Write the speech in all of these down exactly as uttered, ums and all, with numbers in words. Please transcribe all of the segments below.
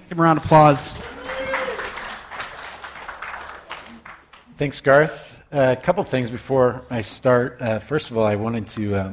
Give him a round of applause. Thanks, Garth. Uh, a couple things before I start. Uh, first of all, I wanted to um,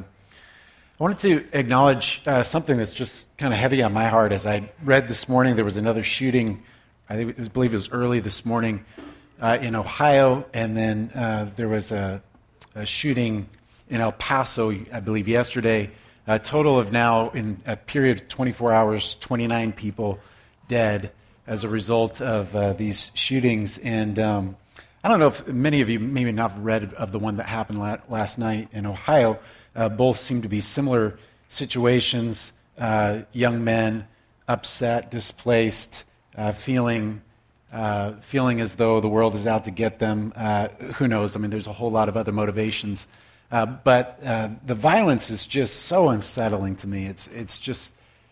I wanted to acknowledge uh, something that's just kind of heavy on my heart. As I read this morning, there was another shooting. I think, I believe it was early this morning uh, in Ohio, and then uh, there was a, a shooting in El Paso, I believe, yesterday. A total of now, in a period of twenty-four hours, twenty-nine people dead as a result of uh, these shootings. And um, I don't know if many of you maybe not read of the one that happened la- last night in Ohio. Uh, both seem to be similar situations. Uh, young men, upset, displaced, uh, feeling uh, feeling as though the world is out to get them. Uh, who knows? I mean, there's a whole lot of other motivations. Uh, but uh, the violence is just so unsettling to me. It's it's just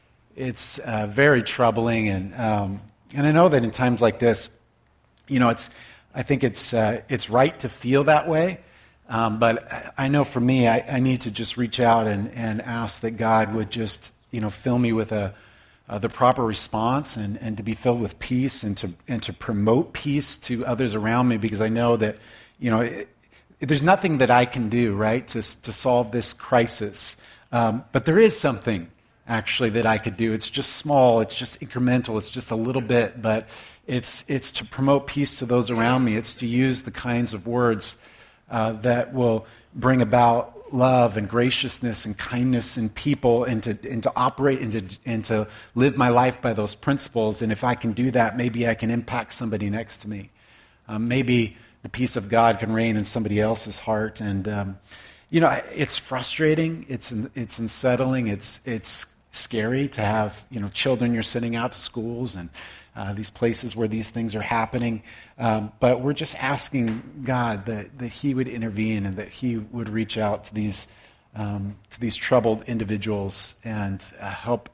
it's uh, very troubling, and um, and I know that in times like this, you know, it's I think it's uh, it's right to feel that way. Um, but I know for me, I, I need to just reach out and, and ask that God would just you know fill me with a uh, the proper response, and, and to be filled with peace, and to and to promote peace to others around me, because I know that you know. It, There's nothing that I can do, right, to to solve this crisis. Um, but there is something, actually, that I could do. It's just small. It's just incremental. It's just a little bit. But it's it's to promote peace to those around me. It's to use the kinds of words uh, that will bring about love and graciousness and kindness in people, and to, and to operate and to, and to live my life by those principles. And if I can do that, maybe I can impact somebody next to me. Um, maybe... the peace of God can reign in somebody else's heart. And, um, you know, it's frustrating. It's it's unsettling. It's it's scary to have, you know, children you're sending out to schools and uh, these places where these things are happening. Um, but we're just asking God that, that He would intervene, and that He would reach out to these um, to these troubled individuals and uh, help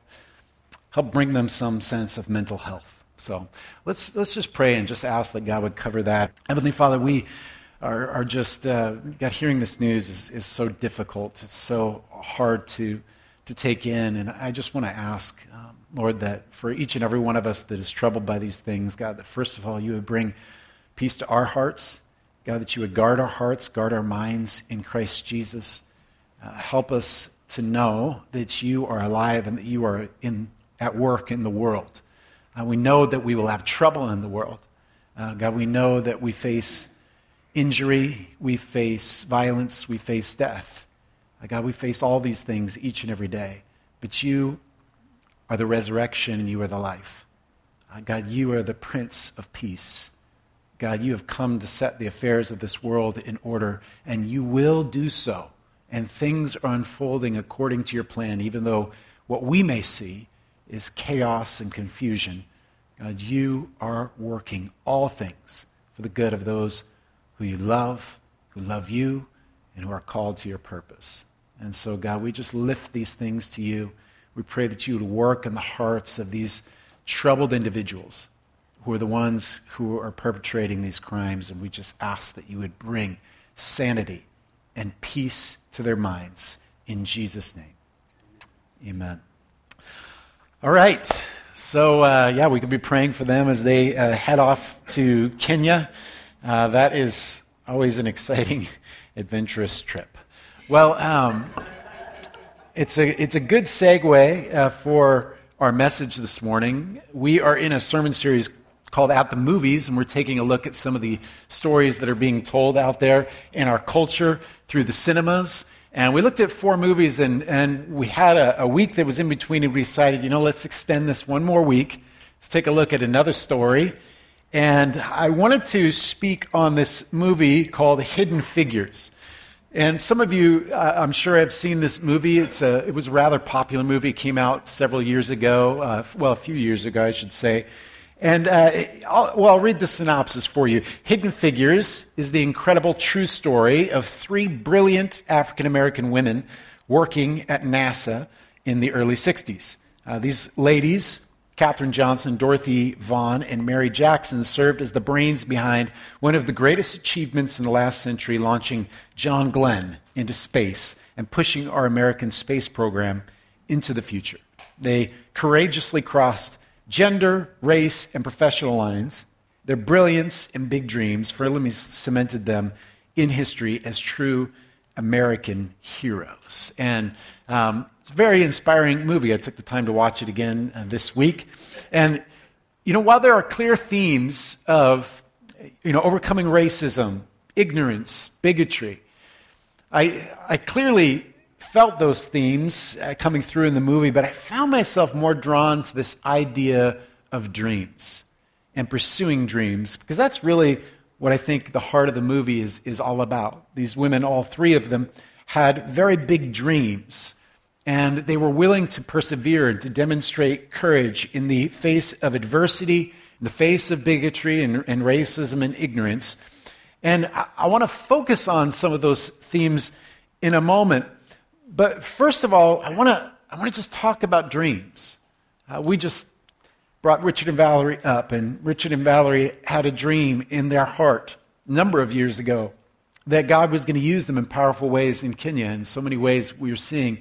help bring them some sense of mental health. So let's let's just pray and just ask that God would cover that. Heavenly Father, we are, are just, uh, God, hearing this news is, is so difficult. It's so hard to to take in. And I just want to ask, um, Lord, that for each and every one of us that is troubled by these things, God, that first of all, you would bring peace to our hearts. God, that you would guard our hearts, guard our minds in Christ Jesus. Uh, help us to know that you are alive and that you are in at work in the world. Uh, we know that we will have trouble in the world. Uh, God, we know that we face injury, we face violence, we face death. Uh, God, we face all these things each and every day. But you are the resurrection and you are the life. Uh, God, you are the Prince of Peace. God, you have come to set the affairs of this world in order, and you will do so. And things are unfolding according to your plan, even though what we may see is chaos and confusion. God, you are working all things for the good of those who you love, who love you, and who are called to your purpose. And so, God, we just lift these things to you. We pray that you would work in the hearts of these troubled individuals who are the ones who are perpetrating these crimes, and we just ask that you would bring sanity and peace to their minds. In Jesus' name, amen. All right, so uh, yeah, we could be praying for them as they uh, head off to Kenya. Uh, that is always an exciting, adventurous trip. Well, um, it's a it's a good segue uh, for our message this morning. We are in a sermon series called At the Movies, and we're taking a look at some of the stories that are being told out there in our culture through the cinemas. And we looked at four movies, and, and we had a, a week that was in between, and we decided, you know, let's extend this one more week. Let's take a look at another story. And I wanted to speak on this movie called Hidden Figures. And some of you, uh, I'm sure, have seen this movie. It's a, it was a rather popular movie. It came out several years ago, uh, well, a few years ago, I should say. And, uh, I'll, well, I'll read the synopsis for you. Hidden Figures is the incredible true story of three brilliant African-American women working at NASA in the early sixties. Uh, these ladies, Katherine Johnson, Dorothy Vaughan, and Mary Jackson, served as the brains behind one of the greatest achievements in the last century, launching John Glenn into space and pushing our American space program into the future. They courageously crossed gender, race, and professional lines, their brilliance and big dreams firmly cemented them in history as true American heroes. And um, it's a very inspiring movie. I took the time to watch it again uh, this week. And, you know, while there are clear themes of, you know, overcoming racism, ignorance, bigotry, I, I clearly felt those themes uh, coming through in the movie, but I found myself more drawn to this idea of dreams and pursuing dreams, because that's really what I think the heart of the movie is, is all about. These women, all three of them, had very big dreams, and they were willing to persevere and to demonstrate courage in the face of adversity, in the face of bigotry and, and racism and ignorance. And I, I want to focus on some of those themes in a moment. But first of all, I want to I want to just talk about dreams. Uh, we just brought Richard and Valerie up, and Richard and Valerie had a dream in their heart a number of years ago that God was going to use them in powerful ways in Kenya. In so many ways, we are seeing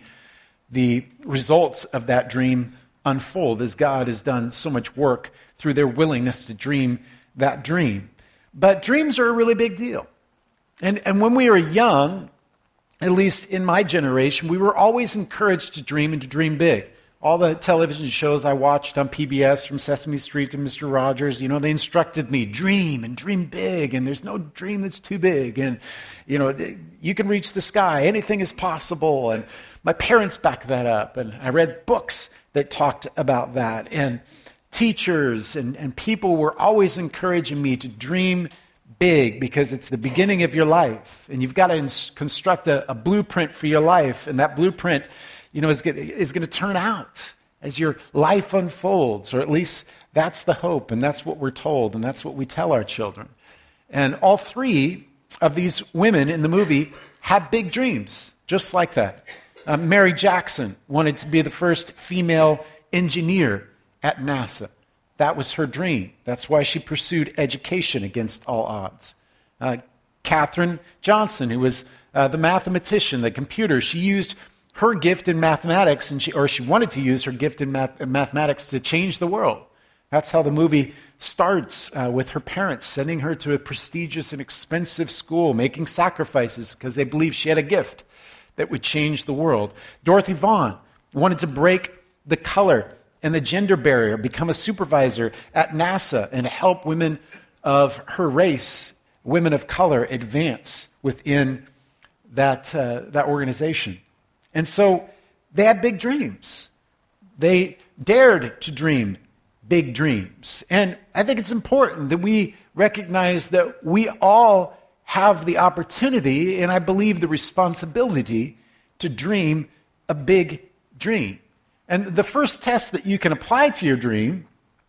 the results of that dream unfold as God has done so much work through their willingness to dream that dream. But dreams are a really big deal. And, and when we were young, at least in my generation, we were always encouraged to dream and to dream big. All the television shows I watched on P B S, from Sesame Street to Mister Rogers, you know, they instructed me, dream and dream big, and there's no dream that's too big, and, you know, you can reach the sky, anything is possible, and my parents backed that up, and I read books that talked about that, and teachers and, and people were always encouraging me to dream big because it's the beginning of your life, and you've got to ins- construct a, a blueprint for your life, and that blueprint, you know, is going is going to turn out as your life unfolds, or at least that's the hope, and that's what we're told, and that's what we tell our children. And all three of these women in the movie had big dreams, just like that. Uh, Mary Jackson wanted to be the first female engineer at NASA. That was her dream. That's why she pursued education against all odds. Uh, Katherine Johnson, who was uh, the mathematician, the computer, she used her gift in mathematics, and she, or she wanted to use her gift in math, mathematics to change the world. That's how the movie starts, uh, with her parents sending her to a prestigious and expensive school, making sacrifices because they believed she had a gift that would change the world. Dorothy Vaughan wanted to break the color and the gender barrier, become a supervisor at NASA, and help women of her race, women of color, advance within that, uh, that organization. And so they had big dreams. They dared to dream big dreams. And I think it's important that we recognize that we all have the opportunity, and I believe the responsibility, to dream a big dream. And the first test that you can apply to your dream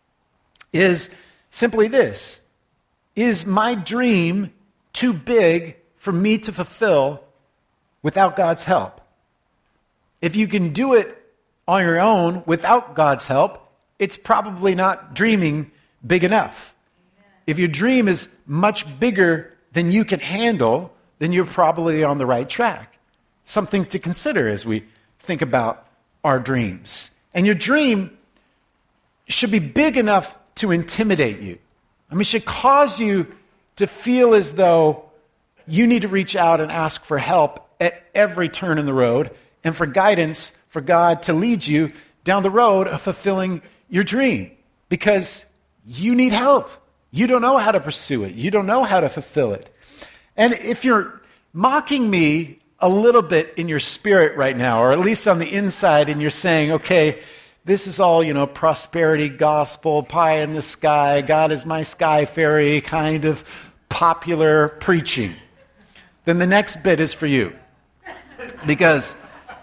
is simply this: is my dream too big for me to fulfill without God's help? If you can do it on your own without God's help, it's probably not dreaming big enough. If your dream is much bigger than you can handle, then you're probably on the right track. Something to consider as we think about our dreams. And your dream should be big enough to intimidate you. I mean, it should cause you to feel as though you need to reach out and ask for help at every turn in the road, and for guidance, for God to lead you down the road of fulfilling your dream, because you need help. You don't know how to pursue it. You don't know how to fulfill it. And if you're mocking me a little bit in your spirit right now, or at least on the inside, and you're saying, okay, this is all, you know, prosperity gospel, pie in the sky, God is my sky fairy kind of popular preaching, then the next bit is for you. Because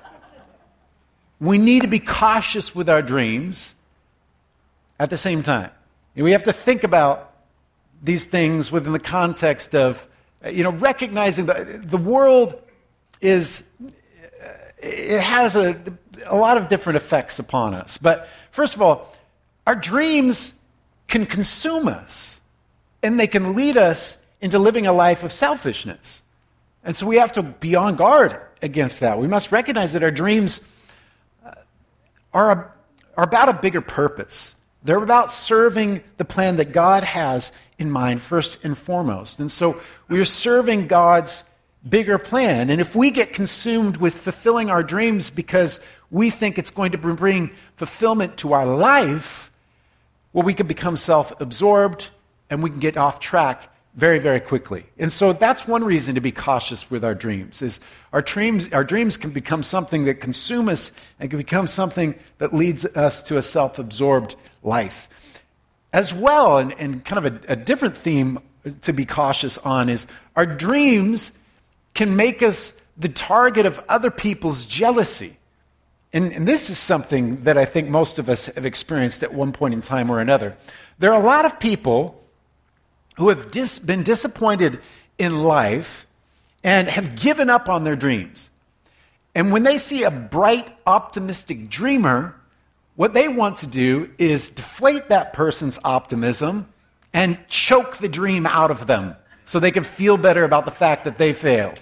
we need to be cautious with our dreams at the same time. And we have to think about these things within the context of, you know, recognizing that the world is, it has a, a lot of different effects upon us. But first of all, our dreams can consume us, and they can lead us into living a life of selfishness. And so we have to be on guard against that. We must recognize that our dreams are, a, are about a bigger purpose They're about serving the plan that God has in mind first and foremost. And so we are serving God's bigger plan. And if we get consumed with fulfilling our dreams because we think it's going to bring fulfillment to our life, well, we can become self-absorbed and we can get off track very, very quickly. And so that's one reason to be cautious with our dreams, is our dreams, our dreams can become something that consume us and can become something that leads us to a self-absorbed life. As well, and, and kind of a, a different theme to be cautious on is our dreams can make us the target of other people's jealousy. And, and this is something that I think most of us have experienced at one point in time or another. There are a lot of people who have dis- been disappointed in life and have given up on their dreams. And when they see a bright, optimistic dreamer, what they want to do is deflate that person's optimism and choke the dream out of them so they can feel better about the fact that they failed.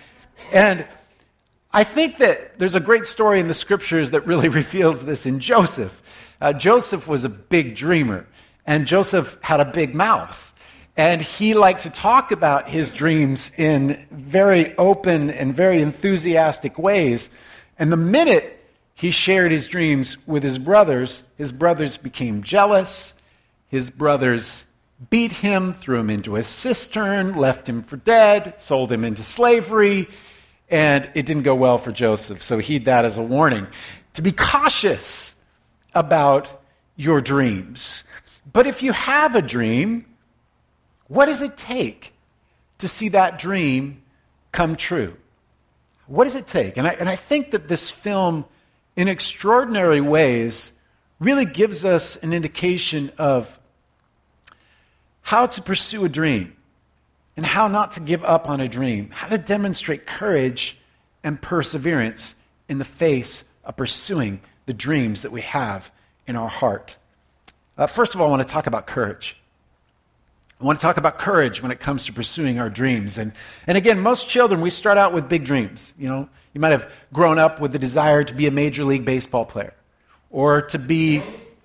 And I think that there's a great story in the scriptures that really reveals this in Joseph. Uh, Joseph was a big dreamer, and Joseph had a big mouth. And he liked to talk about his dreams in very open and very enthusiastic ways. And the minute he shared his dreams with his brothers, his brothers became jealous. His brothers beat him, threw him into a cistern, left him for dead, sold him into slavery. And it didn't go well for Joseph. So heed that as a warning to be cautious about your dreams. But if you have a dream, what does it take to see that dream come true? What does it take? And I, and I think that this film, in extraordinary ways, really gives us an indication of how to pursue a dream and how not to give up on a dream, how to demonstrate courage and perseverance in the face of pursuing the dreams that we have in our heart. Uh, first of all, I want to talk about courage. I want to talk about courage when it comes to pursuing our dreams. And, and again, most children, we start out with big dreams. You know, you might have grown up with the desire to be a Major League Baseball player or to be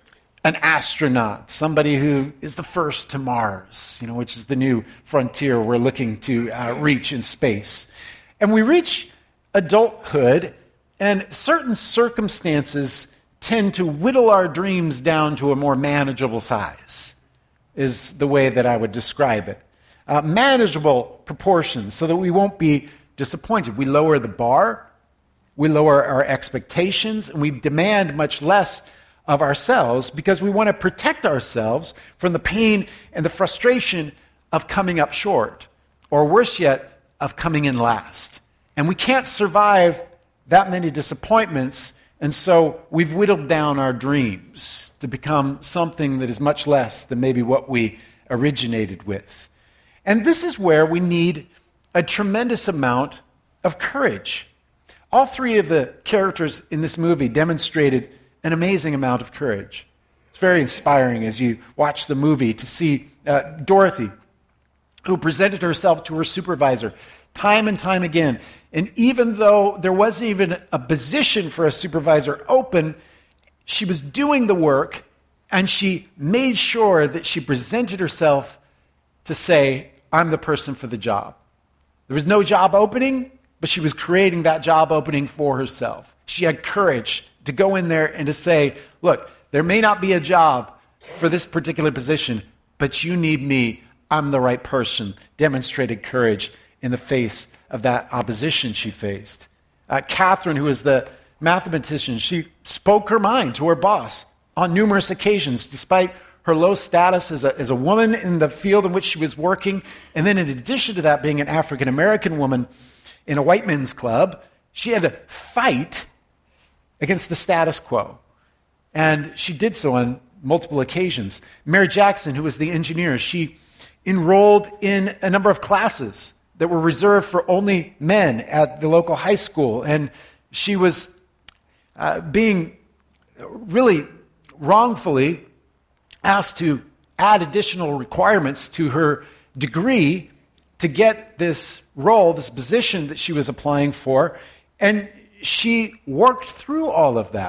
an astronaut, somebody who is the first to Mars, you know, which is the new frontier we're looking to uh, reach in space. And we reach adulthood, and certain circumstances tend to whittle our dreams down to a more manageable size, is the way that I would describe it. Uh, manageable proportions so that we won't be disappointed. We lower the bar, we lower our expectations, and we demand much less of ourselves because we want to protect ourselves from the pain and the frustration of coming up short, or worse yet, of coming in last. And we can't survive that many disappointments, and so we've whittled down our dreams to become something that is much less than maybe what we originated with. And this is where we need a tremendous amount of courage. All three of the characters in this movie demonstrated an amazing amount of courage. It's very inspiring as you watch the movie to see uh, Dorothy, who presented herself to her supervisor time and time again. And even though there wasn't even a position for a supervisor open, she was doing the work, and she made sure that she presented herself to say, I'm the person for the job. There was no job opening, but she was creating that job opening for herself. She had courage to go in there and to say, look, there may not be a job for this particular position, but you need me. I'm the right person. Demonstrated courage in the face of that opposition she faced. Uh, Catherine, who was the mathematician, she spoke her mind to her boss on numerous occasions, despite her low status as a, as a woman in the field in which she was working. And then in addition to that, being an African-American woman in a white men's club, she had to fight against the status quo. And she did so on multiple occasions. Mary Jackson, who was the engineer, she enrolled in a number of classes that were reserved for only men at the local high school. And she was uh, being really wrongfully asked to add additional requirements to her degree to get this role, this position that she was applying for. And she worked through all of that.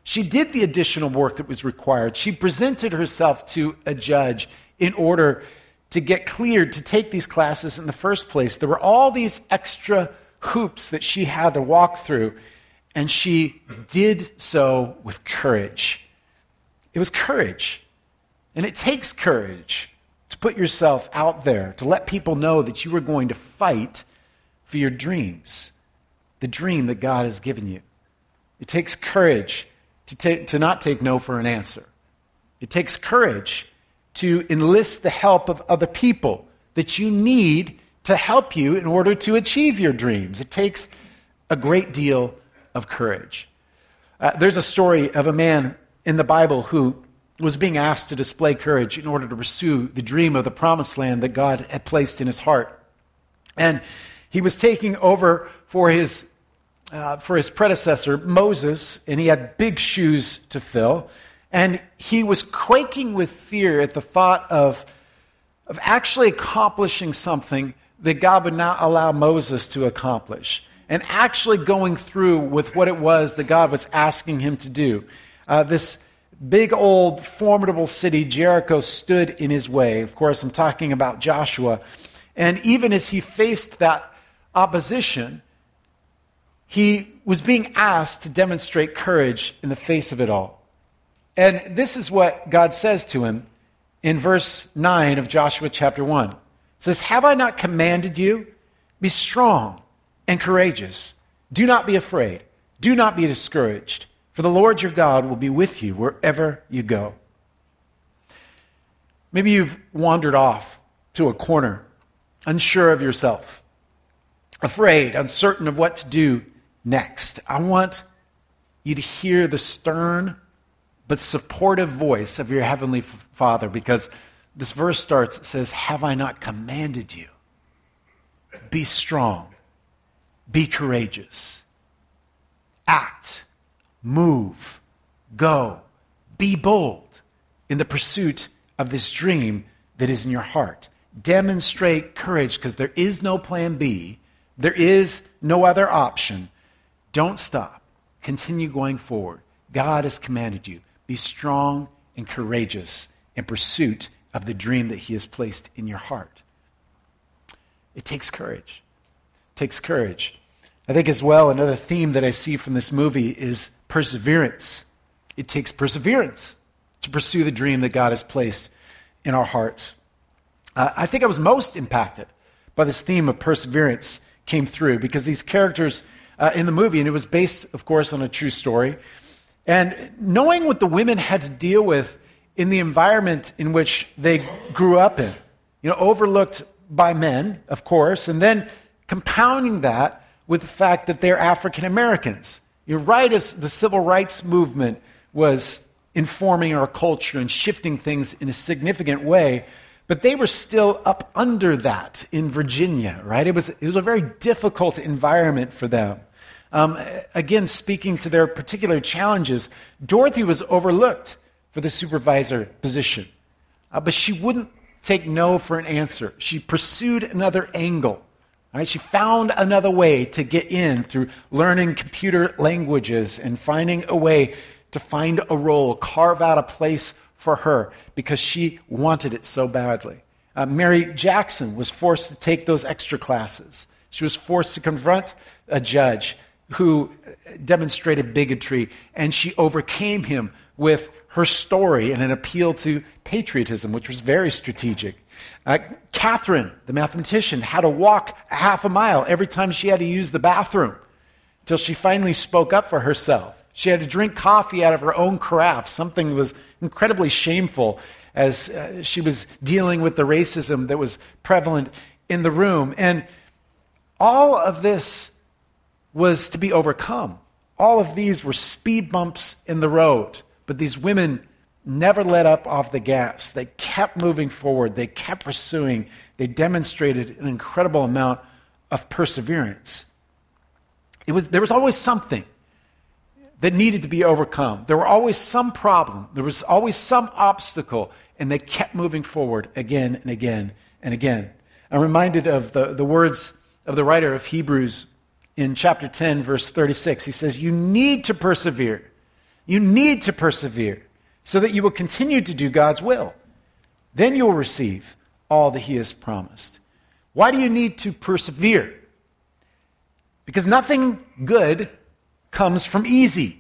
She did the additional work that was required. She presented herself to a judge in order to get cleared to take these classes in the first place. There were all these extra hoops that she had to walk through, and she did so with courage. It was courage. And it takes courage to put yourself out there, to let people know that you are going to fight for your dreams, the dream that God has given you. It takes courage to, take, to not take no for an answer. It takes courage to enlist the help of other people that you need to help you in order to achieve your dreams. It takes a great deal of courage. Uh, there's a story of a man in the Bible who was being asked to display courage in order to pursue the dream of the promised land that God had placed in his heart. And he was taking over for his uh, for his predecessor, Moses, and he had big shoes to fill. And he was quaking with fear at the thought of, of actually accomplishing something that God would not allow Moses to accomplish, and actually going through with what it was that God was asking him to do. Uh, this big old formidable city, Jericho, stood in his way. Of course, I'm talking about Joshua. And even as he faced that opposition, he was being asked to demonstrate courage in the face of it all. And this is what God says to him in verse nine of Joshua chapter one. It says, "Have I not commanded you? Be strong and courageous. Do not be afraid. Do not be discouraged. For the Lord your God will be with you wherever you go." Maybe you've wandered off to a corner, unsure of yourself, afraid, uncertain of what to do next. I want you to hear the stern but supportive voice of your Heavenly Father, because this verse starts, it says, "Have I not commanded you? Be strong, be courageous, act, move, go, be bold in the pursuit of this dream that is in your heart. Demonstrate courage, because there is no plan B. There is no other option. Don't stop. Continue going forward. God has commanded you. Be strong and courageous in pursuit of the dream that he has placed in your heart." It takes courage. It takes courage. I think as well, another theme that I see from this movie is perseverance. It takes perseverance to pursue the dream that God has placed in our hearts. Uh, I think I was most impacted by this theme of perseverance came through, because these characters uh, in the movie, and it was based, of course, on a true story, and knowing what the women had to deal with in the environment in which they grew up in, you know, overlooked by men, of course, and then compounding that with the fact that they're African Americans. You're right, as the civil rights movement was informing our culture and shifting things in a significant way, but they were still up under that in Virginia, right? It was, it was a very difficult environment for them. Um, again, speaking to their particular challenges, Dorothy was overlooked for the supervisor position, uh, but she wouldn't take no for an answer. She pursued another angle. Right? She found another way to get in through learning computer languages and finding a way to find a role, carve out a place for her, because she wanted it so badly. Uh, Mary Jackson was forced to take those extra classes. She was forced to confront a judge who demonstrated bigotry, and she overcame him with her story and an appeal to patriotism, which was very strategic. Uh, Catherine, the mathematician, had to walk a half a mile every time she had to use the bathroom until she finally spoke up for herself. She had to drink coffee out of her own carafe, something that was incredibly shameful as uh, she was dealing with the racism that was prevalent in the room. And all of this was to be overcome. All of these were speed bumps in the road, but these women never let up off the gas. They kept moving forward. They kept pursuing. They demonstrated an incredible amount of perseverance. It was, there was always something that needed to be overcome. There were always some problem. There was always some obstacle, and they kept moving forward again and again and again. I'm reminded of the, the words of the writer of Hebrews in chapter ten, verse thirty-six. He says, "You need to persevere You need to persevere so that you will continue to do God's will. Then you will receive all that he has promised. Why do you need to persevere? Because nothing good comes from easy.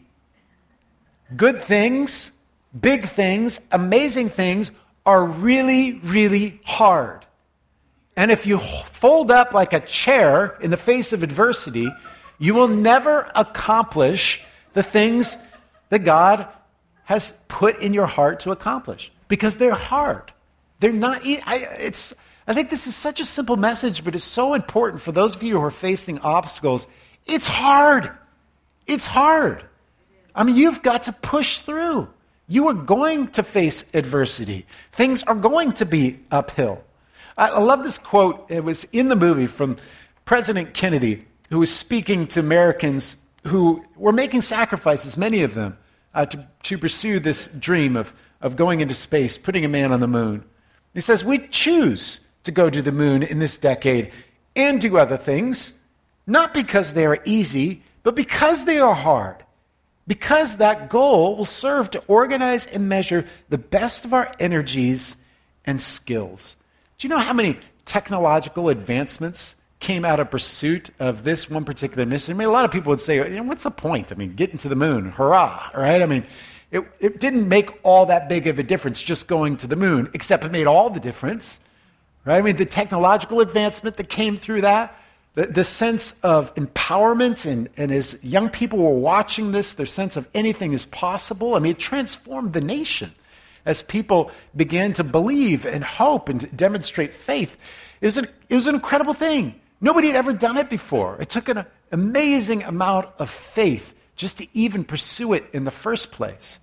Good things, big things, amazing things are really, really hard. And if you fold up like a chair in the face of adversity, you will never accomplish the things that God has put in your heart to accomplish because they're hard. They're not, I, it's, I think this is such a simple message, but it's so important for those of you who are facing obstacles. It's hard. It's hard. I mean, you've got to push through. You are going to face adversity. Things are going to be uphill. I, I love this quote. It was in the movie from President Kennedy, who was speaking to Americans who were making sacrifices, many of them, uh, to, to pursue this dream of, of going into space, putting a man on the moon. He says, we choose to go to the moon in this decade and do other things, not because they are easy, but because they are hard. Because that goal will serve to organize and measure the best of our energies and skills. Do you know how many technological advancements came out of pursuit of this one particular mission? I mean, a lot of people would say, you know, what's the point? I mean, getting to the moon, hurrah, right? I mean, it, it didn't make all that big of a difference just going to the moon, except it made all the difference, right? I mean, the technological advancement that came through that, the, the sense of empowerment, and, and as young people were watching this, their sense of anything is possible. I mean, it transformed the nation as people began to believe and hope and demonstrate faith. It was an, it was an incredible thing. Nobody had ever done it before. It took an amazing amount of faith just to even pursue it in the first place.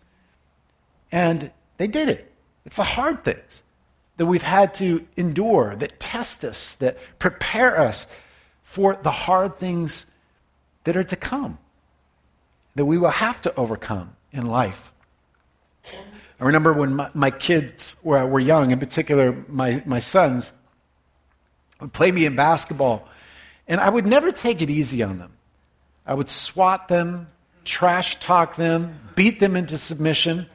And they did it. It's the hard things that we've had to endure, that test us, that prepare us for the hard things that are to come, that we will have to overcome in life. I remember when my, my kids were, were young, in particular my, my sons, would play me in basketball, and I would never take it easy on them. I would swat them, trash talk them, beat them into submission,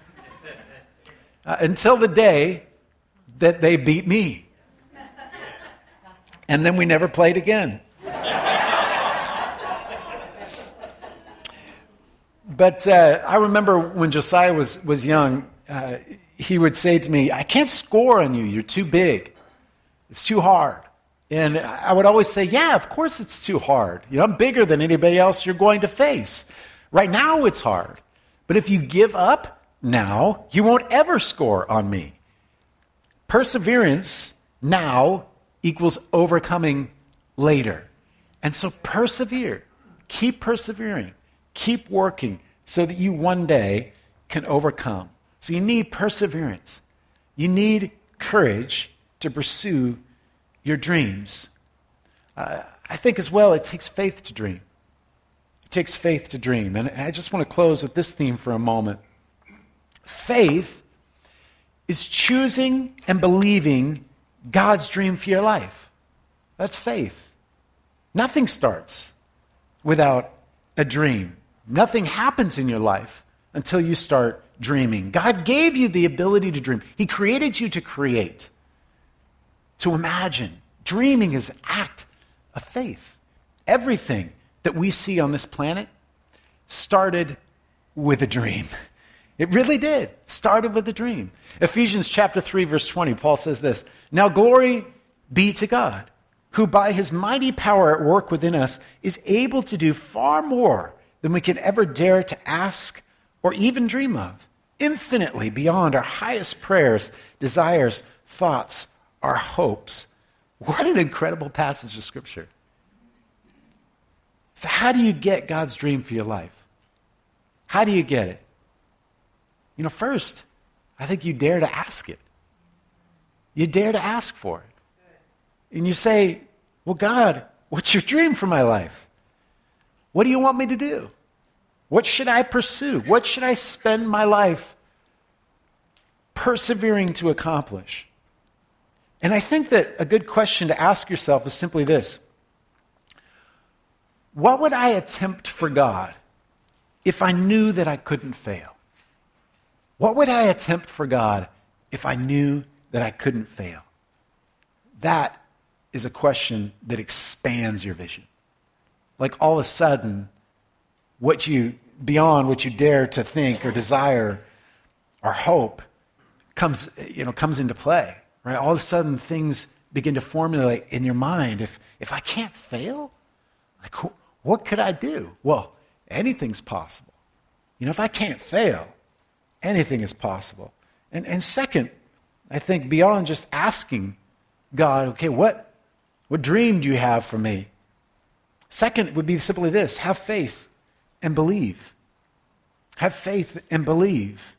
uh, until the day that they beat me. And then we never played again. But uh, I remember when Josiah was, was young, uh, he would say to me, I can't score on you, you're too big. It's too hard. And I would always say, yeah, of course it's too hard. You know, I'm bigger than anybody else you're going to face. Right now it's hard. But if you give up now, you won't ever score on me. Perseverance now equals overcoming later. And so persevere. Keep persevering. Keep working so that you one day can overcome. So you need perseverance. You need courage to pursue your dreams. Uh, I think as well it takes faith to dream. It takes faith to dream. And I just want to close with this theme for a moment. Faith is choosing and believing God's dream for your life. That's faith. Nothing starts without a dream. Nothing happens in your life until you start dreaming. God gave you the ability to dream. He created you to create, to imagine. Dreaming is an act of faith. Everything that we see on this planet started with a dream. It really did. It started with a dream. Ephesians chapter three, verse twenty, Paul says this, now glory be to God, who by his mighty power at work within us is able to do far more than we could ever dare to ask or even dream of, infinitely beyond our highest prayers, desires, thoughts, our hopes. What an incredible passage of Scripture. So how do you get God's dream for your life? How do you get it? You know, first, I think you dare to ask it. You dare to ask for it. And you say, well, God, what's your dream for my life? What do you want me to do? What should I pursue? What should I spend my life persevering to accomplish? And I think that a good question to ask yourself is simply this. What would I attempt for God if I knew that I couldn't fail? What would I attempt for God if I knew that I couldn't fail? That is a question that expands your vision. Like all of a sudden, what you, beyond what you dare to think or desire or hope comes, you know, comes into play, right? All of a sudden, things begin to formulate in your mind. If, if I can't fail, like, what could I do? Well, anything's possible. You know, if I can't fail, anything is possible. And, and second, I think beyond just asking God, okay, what, what dream do you have for me? Second would be simply this: have faith and believe. Have faith and believe.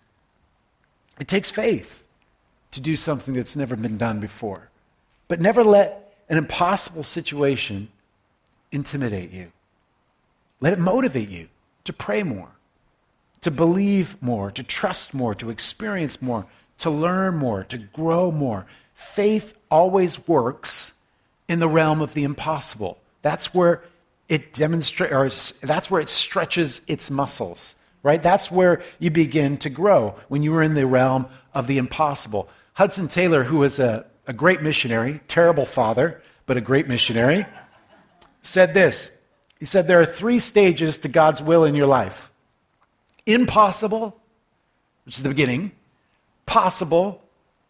It takes faith to do something that's never been done before. But never let an impossible situation intimidate you. Let it motivate you to pray more, to believe more, to trust more, to experience more, to learn more, to grow more. Faith always works in the realm of the impossible. That's where it demonstrates, or that's where it stretches its muscles, right? That's where you begin to grow, when you are in the realm of the impossible. Hudson Taylor, who was a, a great missionary, terrible father, but a great missionary, said this. He said, there are three stages to God's will in your life. Impossible, which is the beginning, possible,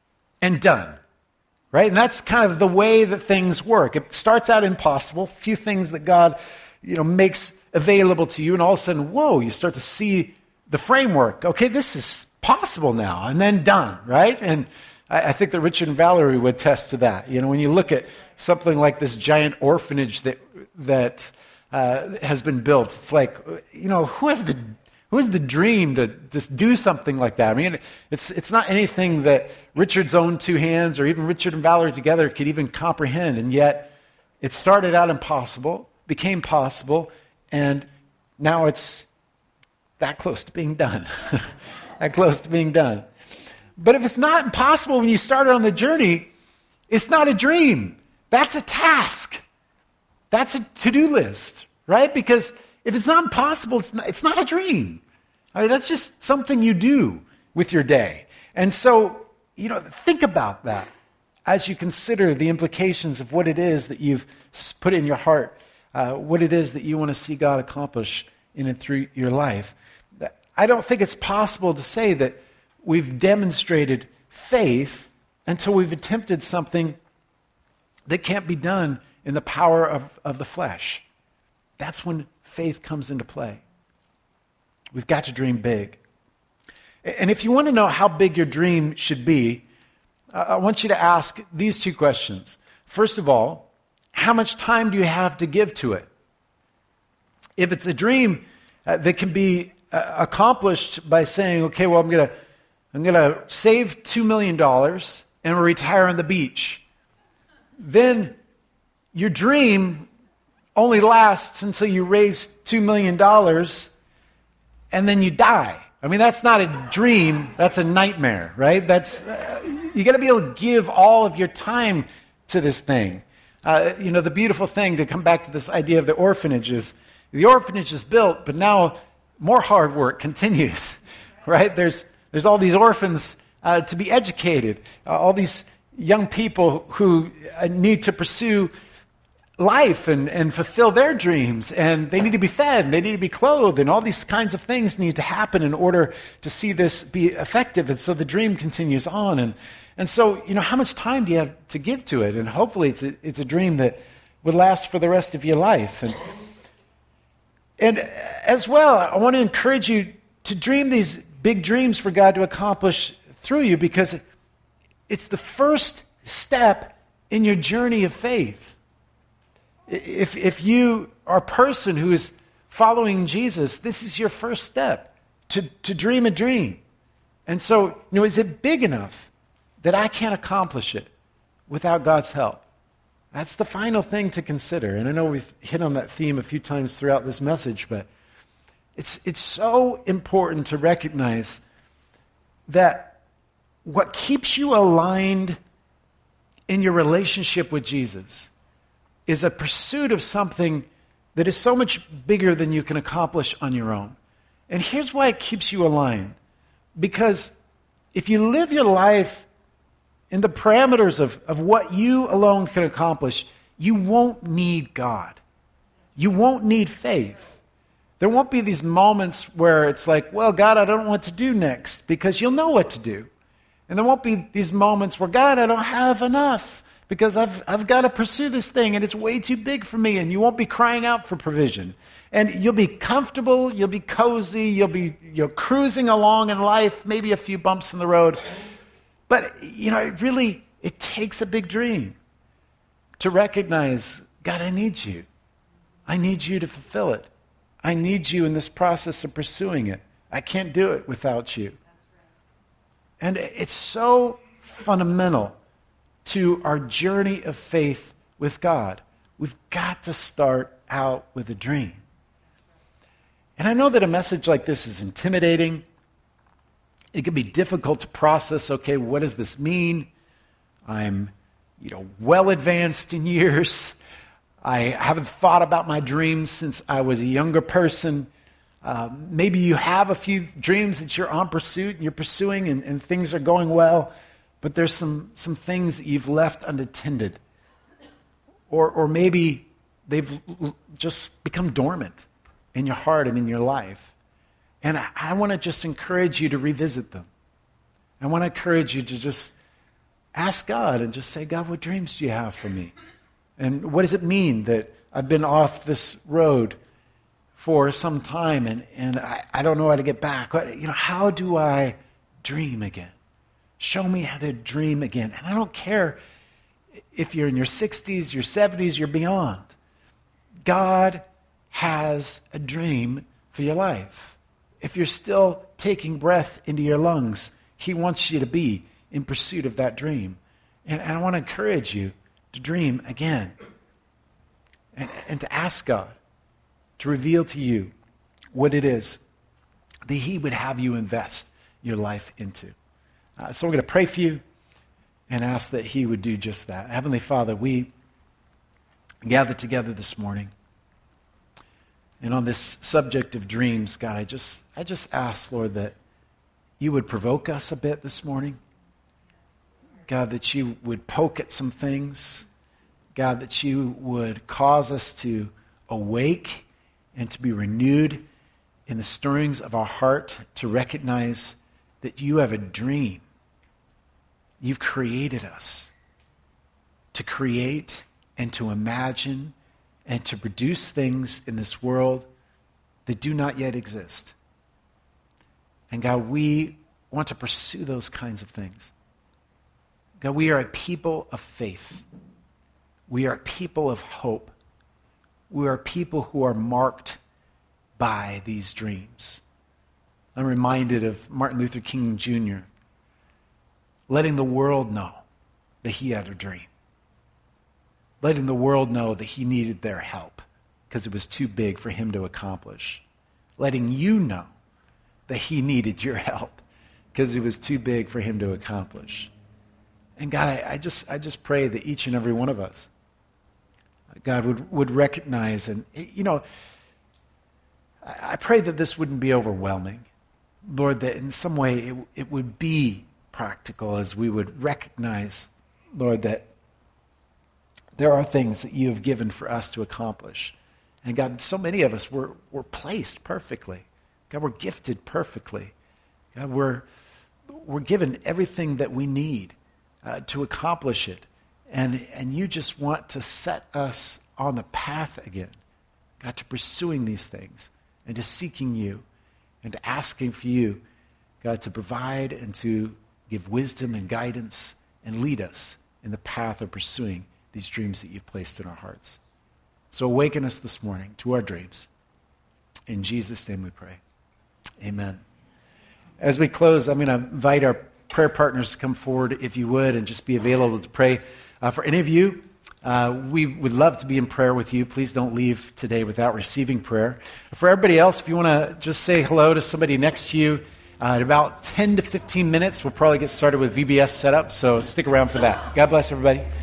and done. Right? And that's kind of the way that things work. It starts out impossible, a few things that God, you know, makes available to you, and all of a sudden, whoa, you start to see the framework. Okay, this is possible now, and then done, right? And I, I think that Richard and Valerie would attest to that. You know, when you look at something like this giant orphanage that that uh, has been built, it's like, you know, who has the Who has the dream to just do something like that? I mean, it's it's not anything that Richard's own two hands or even Richard and Valerie together could even comprehend. And yet, it started out impossible, became possible, and now it's that close to being done. That close to being done. But if it's not impossible when you started on the journey, it's not a dream. That's a task. That's a to-do list, right? Because if it's not impossible, it's not, it's not a dream. I mean, that's just something you do with your day. And so, you know, think about that as you consider the implications of what it is that you've put in your heart, uh, what it is that you want to see God accomplish in and through your life. I don't think it's possible to say that we've demonstrated faith until we've attempted something that can't be done in the power of, of the flesh. That's when faith comes into play. We've got to dream big. And if you want to know how big your dream should be, I want you to ask these two questions. First of all, how much time do you have to give to it? If it's a dream uh, that can be uh, accomplished by saying, okay, well, I'm going to I'm going to save two million dollars and retire on the beach, then your dream only lasts until you raise two million dollars and then you die. I mean, that's not a dream, that's a nightmare, right? That's uh, you got to be able to give all of your time to this thing. Uh, you know, the beautiful thing, to come back to this idea of the orphanage, is the orphanage is built, but now more hard work continues, right? There's there's all these orphans uh, to be educated, uh, all these young people who uh, need to pursue life and, and fulfill their dreams, and they need to be fed, and they need to be clothed, and all these kinds of things need to happen in order to see this be effective. And so the dream continues on. And and so, you know, how much time do you have to give to it? And hopefully it's a, it's a dream that would last for the rest of your life. And, and as well, I want to encourage you to dream these big dreams for God to accomplish through you, because it's the first step in your journey of faith. If if you are a person who is following Jesus, this is your first step, to, to dream a dream. And so, you know, is it big enough that I can't accomplish it without God's help? That's the final thing to consider. And I know we've hit on that theme a few times throughout this message, but it's it's so important to recognize that what keeps you aligned in your relationship with Jesus is a pursuit of something that is so much bigger than you can accomplish on your own. And here's why it keeps you aligned. Because if you live your life in the parameters of, of what you alone can accomplish, you won't need God. You won't need faith. There won't be these moments where it's like, well, God, I don't know what to do next, because you'll know what to do. And there won't be these moments where, God, I don't have enough, because I've, I've got to pursue this thing and it's way too big for me, and you won't be crying out for provision. And you'll be comfortable, you'll be cozy, you'll be you're cruising along in life, maybe a few bumps in the road. But, you know, it really, it takes a big dream to recognize, God, I need you. I need you to fulfill it. I need you in this process of pursuing it. I can't do it without you. And it's so fundamental to our journey of faith with God. We've got to start out with a dream. And I know that a message like this is intimidating. It can be difficult to process. Okay, what does this mean? I'm, you know, well advanced in years. I haven't thought about my dreams since I was a younger person. Uh, maybe you have a few dreams that you're on pursuit, and you're pursuing, and, and things are going well, but there's some, some things that you've left unattended. Or, or maybe they've l- just become dormant in your heart and in your life. And I, I want to just encourage you to revisit them. I want to encourage you to just ask God and just say, God, what dreams do you have for me? And what does it mean that I've been off this road for some time and, and I, I don't know how to get back? What, you know, how do I dream again? Show me how to dream again. And I don't care if you're in your sixties, your seventies, you're beyond. God has a dream for your life. If you're still taking breath into your lungs, he wants you to be in pursuit of that dream. And, and I want to encourage you to dream again and, and to ask God to reveal to you what it is that he would have you invest your life into. Uh, so we're going to pray for you and ask that he would do just that. Heavenly Father, we gather together this morning. And on this subject of dreams, God, I just I just ask, Lord, that you would provoke us a bit this morning. God, that you would poke at some things. God, that you would cause us to awake and to be renewed in the stirrings of our heart to recognize that you have a dream. You've created us to create and to imagine and to produce things in this world that do not yet exist. And God, we want to pursue those kinds of things. God, we are a people of faith. We are a people of hope. We are people who are marked by these dreams. I'm reminded of Martin Luther King Junior letting the world know that he had a dream. Letting the world know that he needed their help because it was too big for him to accomplish. Letting you know that he needed your help because it was too big for him to accomplish. And God, I, I just I just pray that each and every one of us, God, would, would recognize, and, you know, I, I pray that this wouldn't be overwhelming. Lord, that in some way it, it would be practical as we would recognize, Lord, that there are things that you have given for us to accomplish. And God, so many of us were, were placed perfectly. God, we're gifted perfectly. God, we're, we're given everything that we need uh, to accomplish it. And, and you just want to set us on the path again, God, to pursuing these things and to seeking you and to asking for you, God, to provide and to give wisdom and guidance and lead us in the path of pursuing these dreams that you've placed in our hearts. So awaken us this morning to our dreams. In Jesus' name we pray. Amen. As we close, I'm going to invite our prayer partners to come forward, if you would, and just be available to pray. Uh, for any of you, uh, we would love to be in prayer with you. Please don't leave today without receiving prayer. For everybody else, if you want to just say hello to somebody next to you, uh, in about ten to fifteen minutes, we'll probably get started with V B S setup, so stick around for that. God bless everybody.